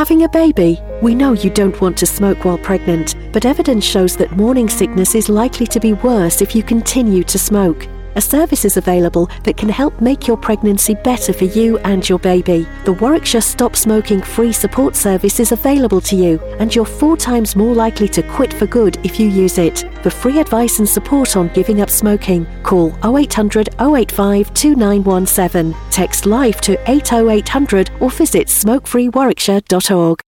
Having a baby? We know you don't want to smoke while pregnant, but evidence shows that morning sickness is likely to be worse if you continue to smoke. A service is available that can help make your pregnancy better for you and your baby. The Warwickshire Stop Smoking Free Support Service is available to you, and you're 4 times more likely to quit for good if you use it. For free advice and support on giving up smoking, call 0800 085 2917, text LIFE to 80800 or visit smokefreewarwickshire.org.